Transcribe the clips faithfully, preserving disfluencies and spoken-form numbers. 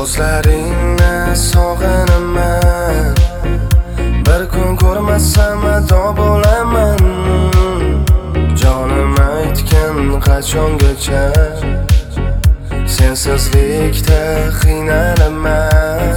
ko'zlaringni sog'inaman, bir kun ko'rmasam ado bo'laman. Jonim aytgan qachongacha sensizlikda qiynalaman.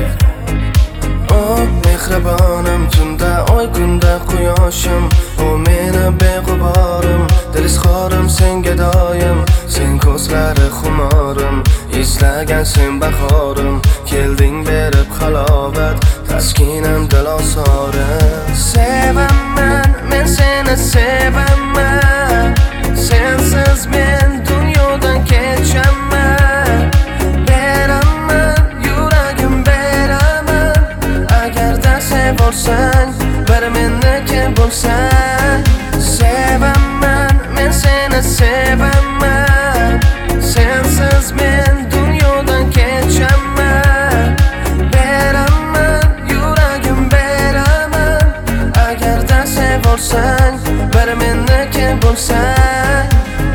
Oh mehribonim, tunda oy kunda quyoshim, u meni beg'uborim, dilizxorim senga doim. Sen ko'zlari xumorim, izlagan sen bahorim, kelding berib halovat, taskinam dil osorim. Sevaman, men seni sevaman, sensiz men dunyodan kechaman. Beraman, yuragim beraman, agarda sevorsan, bir menniki bo'lsan. Sevaman, men seni sevaman, sensiz men dunyodan kechaman. Beraman, yuragim beraman, agarda sevorsan, bir menniki bo'lsan.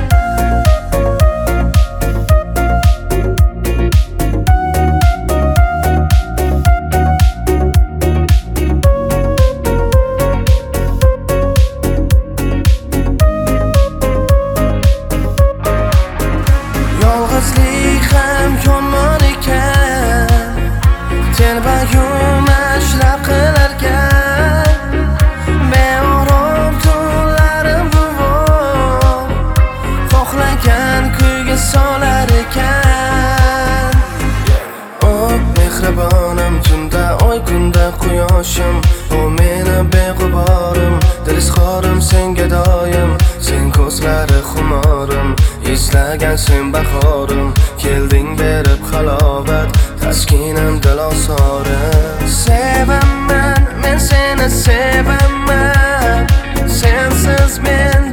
Yolg'izlik ham yomon ekan, telba-yum ashlab qilarkan. Beorom tunlarim buvor, xohlagan kuyga solar ekan. Oh mehribonim, tunda oy kunda quyoshim, u meni beg'uborim, dilizxorim senga doim. Sen ko'zlari xumorim, izlagan sen bahorim, kelding berib halovat, taskinam dil osorim. Sevaman, men seni sevaman, sensiz men